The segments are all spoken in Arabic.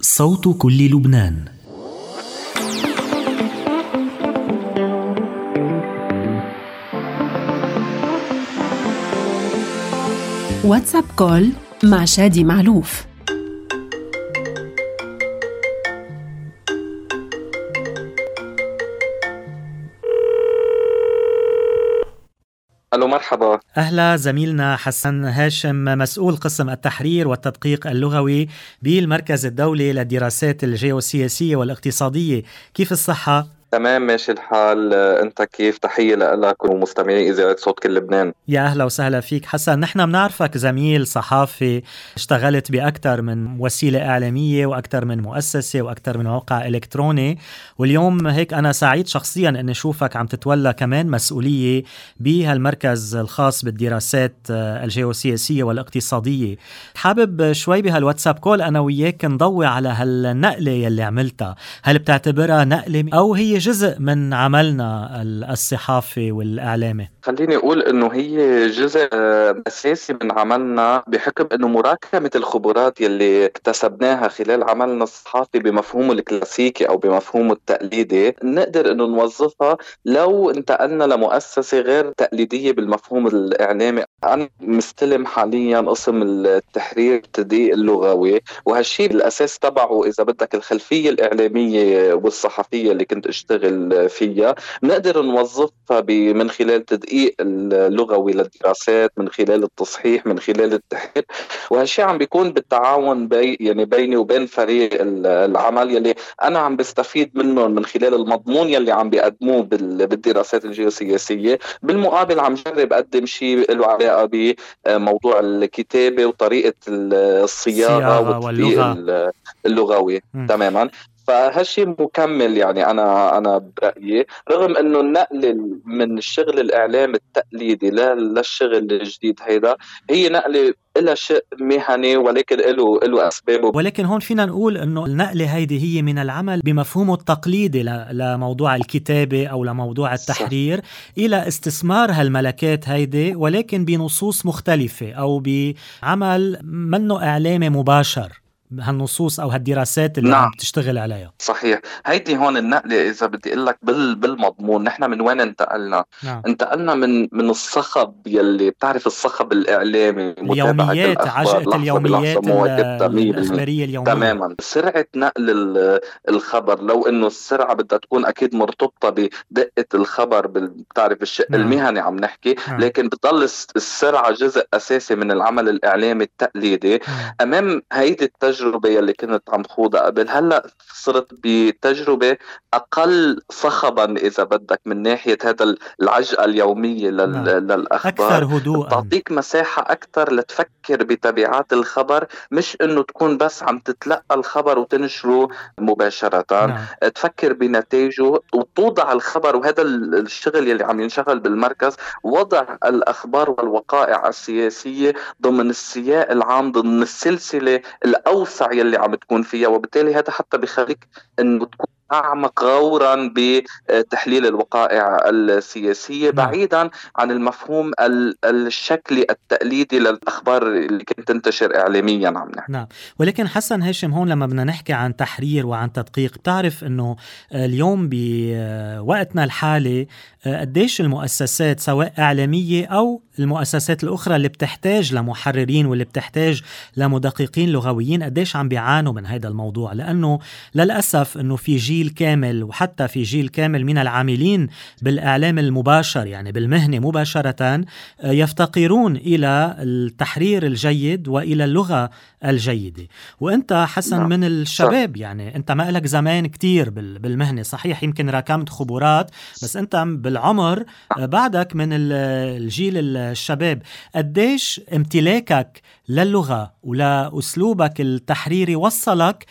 صوت كل لبنان. واتساب كول مع شادي معلوف. ألو، مرحبا. أهلا زميلنا حسن هاشم، مسؤول قسم التحرير والتدقيق اللغوي بالمركز الدولي للدراسات الجيوسياسية والاقتصادية. كيف الصحة؟ تمام، ماشي الحال. أنت كيف؟ تحية لك ومستمعي إذاعة صوت كل لبنان. يا أهلا وسهلا فيك حسن. نحن بنعرفك زميل صحافي، اشتغلت بأكثر من وسيلة إعلامية وأكثر من مؤسسة وأكثر من موقع إلكتروني، واليوم هيك أنا سعيد شخصيا أن أشوفك عم تتولى كمان مسؤولية بهالمركز الخاص بالدراسات الجيوسياسية والاقتصادية. حابب شوي بهالواتساب كول أنا وياك نضوي على هالنقلة يلي عملتها. هل بتعتبرها نقلة أو هي جزء من عملنا الصحافي والإعلامي؟ خليني أقول أنه هي جزء أساسي من عملنا، بحكم أنه مراكمة الخبرات يلي اكتسبناها خلال عملنا الصحافي بمفهومه الكلاسيكي أو بمفهومه التقليدي، نقدر أنه نوظفها لو انتقلنا لمؤسسة غير تقليدية بالمفهوم الإعلامي. أنا مستلم حاليا قسم التحرير والتدقيق اللغوي، وهالشيء الأساس تبعه إذا بدك الخلفية الإعلامية والصحفية اللي كنت أشتغل فيها نقدر نوظفها من خلال تدقيق اللغوي للدراسات، من خلال التصحيح، من خلال التحرير. وهالشيء عم بيكون بالتعاون بيني وبين فريق العمل يلي أنا عم بستفيد منه من خلال المضمون يلي عم بيقدموه بالدراسات الجيوسياسية. بالمقابل عم جرب أقدم شيء له علاقة بموضوع الكتابة وطريقة الصياغة والتدقيق اللغوي. تماما. فهالشيء مكمل، يعني أنا برأيي، رغم إنه النقل من الشغل الإعلام التقليدي للشغل الجديد هيدا هي نقلة إلى شيء مهني، ولكن له أسبابه. ولكن هون فينا نقول إنه النقلة هيدي هي من العمل بمفهومه التقليدي لموضوع الكتابة أو لموضوع التحرير إلى استثمار هالملكات هيدي، ولكن بنصوص مختلفة أو بعمل منه إعلامي مباشر، هالنصوص أو هالدراسات اللي عم بتشتغل عليها. صحيح. هيدي هون النقلة، إذا بدي أقول لك بالمضمون، نحن من وين انتقلنا؟ انتقلنا من الصخب يلي بتعرف، الصخب الإعلامي، اليوميات، عجقة اليوميات الإخبارية اليومية. تماما. سرعة نقل الخبر، لو إنه السرعة بدها تكون أكيد مرتبطة بدقة الخبر، بتعرف الشق المهني عم نحكي، لكن بتضل السرعة جزء أساسي من العمل الإعلامي التقليدي. أمام هيدي التجربة يلي كنت عم خوضها قبل، هلأ صرت بتجربة أقل صخبا إذا بدك، من ناحية هذا العجقة اليومية للأخبار، أكثر هدوءا، تعطيك مساحة أكثر لتفكر بتبعات الخبر، مش إنه تكون بس عم تتلقى الخبر وتنشره مباشرة. تفكر بنتائجه وتوضع الخبر. وهذا الشغل يلي عم ينشغل بالمركز، وضع الأخبار والوقائع السياسية ضمن السياق العام، ضمن السلسلة الأوسع يلي عم تكون فيها. وبالتالي هذا حتى بيخليك أنه تكون أعمق غورا بتحليل الوقائع السياسية، بعيدا عن المفهوم الشكلي التقليدي للأخبار اللي كنت تنتشر إعلاميا عم نحكي. نعم. ولكن حسن هاشم، هون لما بدنا نحكي عن تحرير وعن تدقيق، بتعرف أنه اليوم بوقتنا الحالي قديش المؤسسات سواء إعلامية أو المؤسسات الأخرى اللي بتحتاج لمحررين واللي بتحتاج لمدققين لغويين قديش عم بيعانوا من هذا الموضوع، لأنه للأسف أنه في جيل كامل، وحتى في جيل كامل من العاملين بالإعلام المباشر يعني بالمهنة مباشرة، يفتقرون إلى التحرير الجيد وإلى اللغة الجيدة. وأنت حسن من الشباب، يعني أنت ما لك زمان كتير بالمهنة، صحيح يمكن راكمت خبرات، بس أنت بالعمر بعدك من الجيل الشباب. قديش امتلاكك للغة ولأسلوبك التحريري وصلك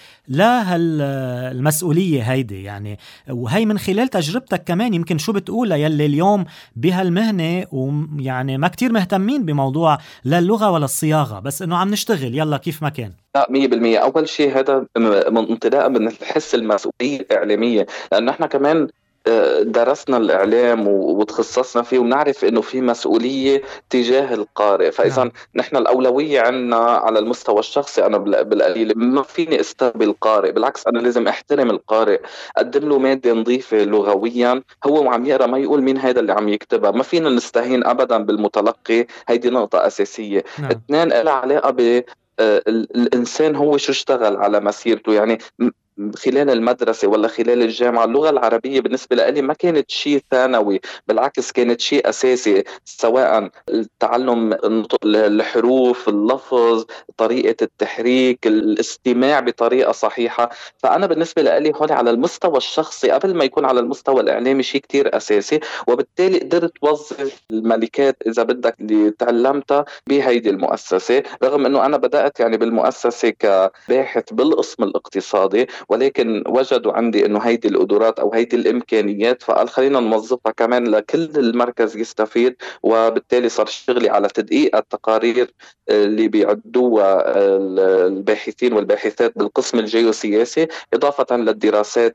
لهالمسؤولية هيدي يعني، وهي من خلال تجربتك كمان، يمكن شو بتقول يلي اليوم بهالمهنة ويعني ما كتير مهتمين بموضوع لا اللغة ولا الصياغة، بس إنه عم نشتغل يلا كيف ما كان. لا، 100%. أول شيء هذا من انطلاق من الحس المسؤولية الإعلامية، لأن احنا كمان درسنا الإعلام وتخصصنا فيه، ونعرف إنه في مسؤولية تجاه القارئ. فإذا نعم. نحن الأولوية عنا على المستوى الشخصي، أنا بالقليل ما فيني استقبل القارئ، بالعكس أنا لازم أحترم القارئ، أقدم له مادة نظيفة لغويا، هو وعم يقرأ ما يقول مين هذا اللي عم يكتبها. ما فينا نستهين أبدا بالمتلقي، هيدي نقطة أساسية. نعم. اثنين، لها علاقة ب الإنسان هو شو اشتغل على مسيرته. يعني خلال المدرسة ولا خلال الجامعة، اللغة العربية بالنسبة لي ما كانت شيء ثانوي، بالعكس كانت شيء أساسي، سواء تعلم الحروف، اللفظ، طريقة التحريك، الاستماع بطريقة صحيحة. فأنا بالنسبة لي هون على المستوى الشخصي قبل ما يكون على المستوى الإعلامي شيء كتير أساسي، وبالتالي قدرت وظف الملكات إذا بدك اللي تعلمتها بهيدي المؤسسة. رغم أنه أنا بدأت يعني بالمؤسسة كباحث بالقسم الاقتصادي، ولكن وجدوا عندي انه هيدي القدرات او هيدي الامكانيات، فقال خلينا نوظفها كمان لكل المركز يستفيد. وبالتالي صار شغلي على تدقيق التقارير اللي بيعدوها الباحثين والباحثات بالقسم الجيوسياسي، اضافه للدراسات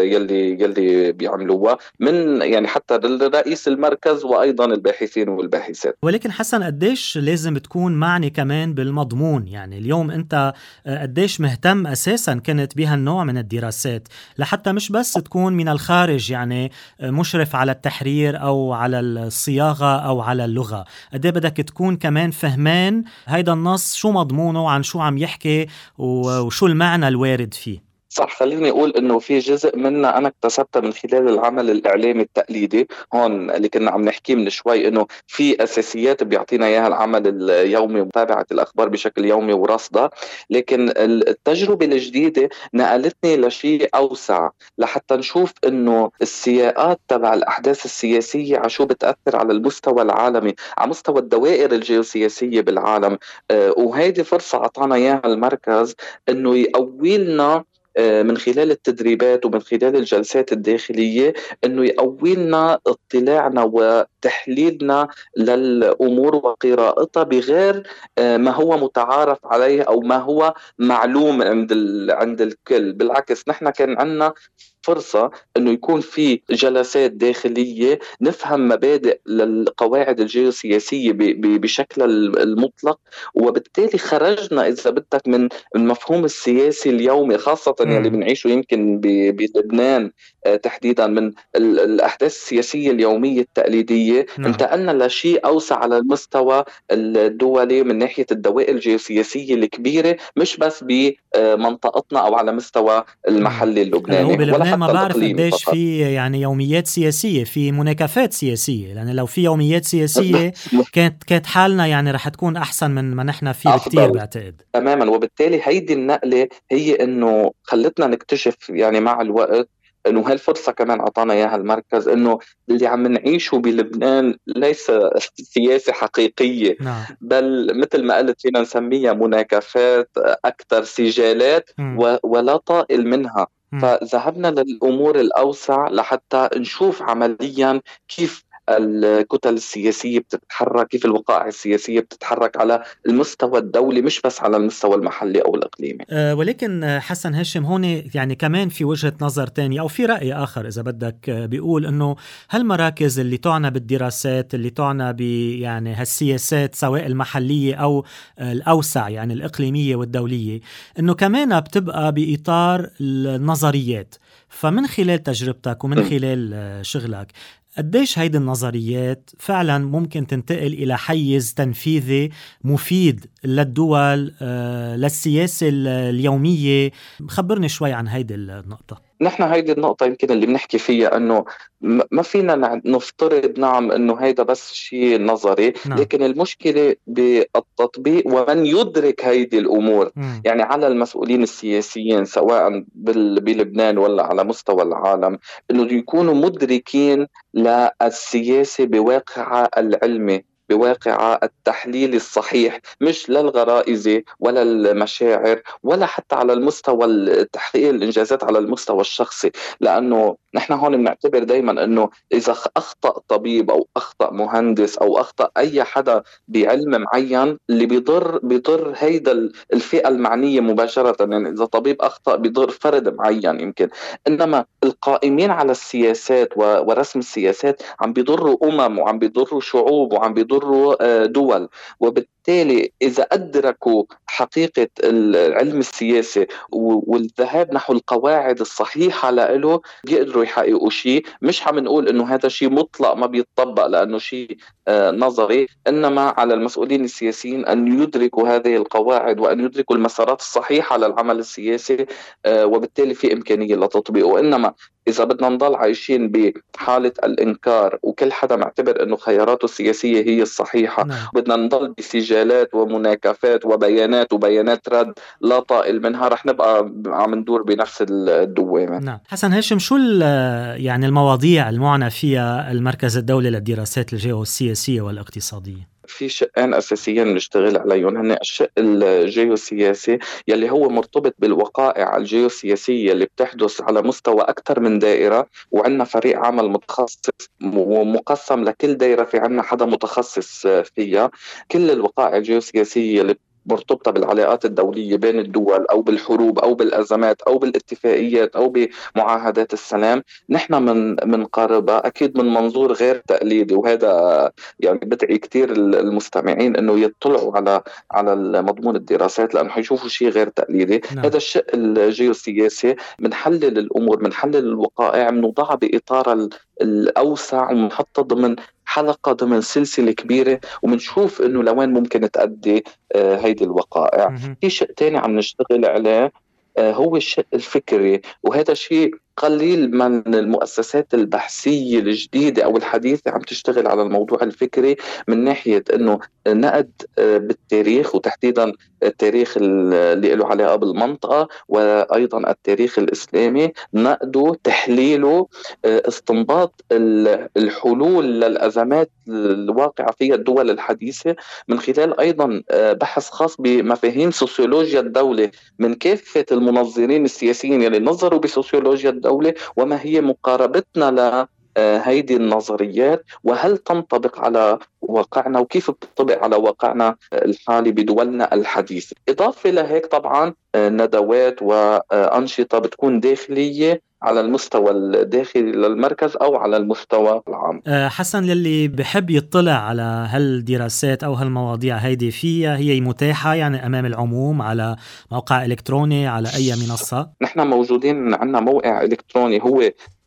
يلي بيعملوها من يعني حتى رئيس المركز وايضا الباحثين والباحثات. ولكن حسن، قديش لازم تكون معني كمان بالمضمون؟ يعني اليوم انت قديش مهتم اساسا كنت بهالنوع من الدراسات، لحتى مش بس تكون من الخارج يعني مشرف على التحرير او على الصياغة او على اللغة، قديه بدك تكون كمان فهمان هيدا النص شو مضمونه وعن شو عم يحكي وشو المعنى الوارد فيه. صح، خليني أقول إنه في جزء منها أنا اكتسبته من خلال العمل الإعلامي التقليدي. هون اللي كنا عم نحكيه من شوي، إنه في أساسيات بيعطينا إياها العمل اليومي، ومتابعة الأخبار بشكل يومي ورصدها. لكن التجربة الجديدة نقلتني لشيء أوسع، لحتى نشوف إنه السياقات تبع الأحداث السياسية عشو بتأثر على المستوى العالمي، على مستوى الدوائر الجيوسياسية بالعالم. وهيدي فرصة أعطانا إياها المركز، إنه يقوي لنا من خلال التدريبات ومن خلال الجلسات الداخلية، أنه يقوي لنا اطلاعنا وتحليلنا للأمور وقراءتها بغير ما هو متعارف عليه أو ما هو معلوم عند الكل. بالعكس نحن كان عندنا فرصة أنه يكون في جلسات داخلية نفهم مبادئ للقواعد الجيوسياسية بشكل المطلق، وبالتالي خرجنا إذا بدك من المفهوم السياسي اليومي، خاصة يلي بنعيشه يمكن بلبنان تحديدا، من الأحداث السياسية اليومية التقليدية. نعم. انتقلنا لشيء أوسع على المستوى الدولي من ناحية الدوائر الجيوسياسية الكبيرة، مش بس بمنطقتنا أو على مستوى المحلي هلا هو اللبناني ولا بلبنان ما حتى بعرف الإقليمي قديش فقط. في يعني يوميات سياسية، في مناكفات سياسية، لأن لو في يوميات سياسية كانت حالنا يعني رح تكون أحسن من ما نحن فيه بكتير أفضل بعتقد. تماما. وبالتالي هيدي النقلة هي انه خلتنا نكتشف يعني مع الوقت انه هالفرصة كمان اعطانا اياها المركز، انه اللي عم نعيشه بلبنان ليس سياسة حقيقية، نعم. بل مثل ما قلت فينا نسميها مناكفات اكثر، سجالات ولا طائل منها. فذهبنا للامور الاوسع لحتى نشوف عمليا كيف الكتل السياسية بتتحرك، كيف الوقائع السياسية بتتحرك على المستوى الدولي مش بس على المستوى المحلي أو الإقليمي. ولكن حسن هاشم، هون يعني كمان في وجهة نظر تاني أو في رأي آخر إذا بدك، بيقول أنه هالمراكز اللي تعنى بالدراسات، اللي تعنى يعني هالسياسات سواء المحلية أو الأوسع يعني الإقليمية والدولية، أنه كمان بتبقى بإطار النظريات. فمن خلال تجربتك ومن خلال شغلك، قديش هيدي النظريات فعلا ممكن تنتقل إلى حيز تنفيذي مفيد للدول، للسياسة اليومية؟ خبرني شوي عن هيدي النقطة. نحن هيدي النقطة يمكن اللي بنحكي فيها، أنه ما فينا نفترض نعم أنه هيدا بس شيء نظري. نعم. لكن المشكلة بالتطبيق ومن يدرك هيدي الأمور. يعني على المسؤولين السياسيين سواء بلبنان ولا على مستوى العالم، أنه يكونوا مدركين للسياسة بواقعها العلمي، بواقع التحليل الصحيح، مش للغرائز ولا المشاعر ولا حتى على المستوى تحقيق الإنجازات على المستوى الشخصي. لأنه نحن هون بنعتبر دايما أنه إذا أخطأ طبيب أو أخطأ مهندس أو أخطأ أي حدا بعلم معين، اللي بيضر هيدا الفئة المعنية مباشرة. يعني إذا طبيب أخطأ بيضر فرد معين يمكن، إنما القائمين على السياسات ورسم السياسات عم بيضروا وعم بيضروا شعوب وعم بيضروا دول. وبالتالي إذا أدركوا حقيقة العلم السياسي والذهاب نحو القواعد الصحيحة له، بيقدروا يحققوا شيء. مش عم نقول إنه هذا شيء مطلق ما بيتطبق لأنه شيء نظري، إنما على المسؤولين السياسيين أن يدركوا هذه القواعد وأن يدركوا المسارات الصحيحة للعمل السياسي، وبالتالي في إمكانية لتطبيقه. إنما إذا بدنا نضل عايشين بحالة الإنكار وكل حدا معتبر أنه خياراته السياسية هي الصحيحة، بدنا نضل بسجالات ومناكفات وبيانات رد لا طائل منها، رح نبقى عم ندور بنفس الدوامة. نعم. حسن هاشم، شو يعني المواضيع المعنى فيها المركز الدولي للدراسات الجيوسياسية والاقتصادية؟ في شقين أساسيين نشتغل عليهم، هن الشق الجيوسياسي يلي هو مرتبط بالوقائع الجيوسياسية اللي بتحدث على مستوى أكثر من دائرة، وعندنا فريق عمل متخصص ومقسم لكل دائرة في عندنا حدا متخصص فيها. كل الوقائع الجيوسياسية اللي مرتبطة بالعلاقات الدولية بين الدول أو بالحروب أو بالأزمات أو بالاتفاقيات أو بمعاهدات السلام، نحن منقاربها أكيد من منظور غير تقليدي. وهذا يعني بدعي كتير المستمعين أنه يطلعوا على مضمون الدراسات، لأنه حيشوفوا شيء غير تقليدي. هذا الشيء الجيوسياسي بنحلل الأمور، بنحلل الوقائع، بنوضعها بإطار الأوسع ومنحطها ضمن حلقة ضمن سلسلة كبيرة، ومنشوف إنه لوين ممكن تأدي هيدي الوقائع. في شيء تاني عم نشتغل عليه هو الشيء الفكري، وهذا شيء قليل من المؤسسات البحثية الجديدة أو الحديثة عم تشتغل على الموضوع الفكري، من ناحية أنه نقد بالتاريخ، وتحديدا التاريخ اللي له علاقة بالمنطقة وأيضا التاريخ الإسلامي، نقده، تحليله، استنباط الحلول للأزمات الواقعة فيها الدول الحديثة، من خلال أيضا بحث خاص بمفاهيم سوسيولوجيا الدولة من كافة المنظرين السياسيين اللي نظروا بسوسيولوجيا الدولة، وما هي مقاربتنا لهيدي النظريات، وهل تنطبق على واقعنا وكيف بتطبق على واقعنا الحالي بدولنا الحديثة. إضافة لهيك طبعا ندوات وأنشطة بتكون داخلية على المستوى الداخلي للمركز أو على المستوى العام. حسن، للي بحب يطلع على هالدراسات أو هالمواضيع هيدي هي متاحة يعني أمام العموم على موقع إلكتروني على أي منصة؟ نحن موجودين، عندنا موقع إلكتروني هو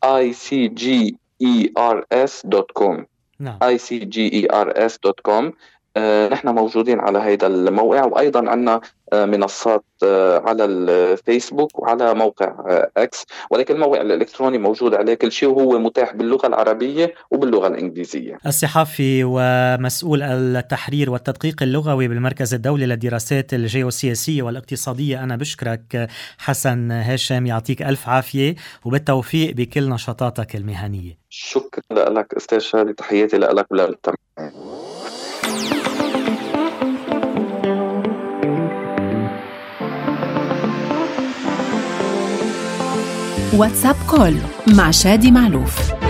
icgers.com. نعم. icgers.com. نحن موجودين على هذا الموقع، وأيضا عندنا منصات على الفيسبوك وعلى موقع اكس، ولكن الموقع الإلكتروني موجود عليه كل شيء، وهو متاح باللغة العربية وباللغة الإنجليزية. الصحفي ومسؤول التحرير والتدقيق اللغوي بالمركز الدولي للدراسات الجيوسياسية والاقتصادية، أنا بشكرك حسن هاشم، يعطيك ألف عافية وبالتوفيق بكل نشاطاتك المهنية. شكرا لك أستاذ شادي، تحياتي لك وللمستمعين. واتساب كول مع شادي معلوف.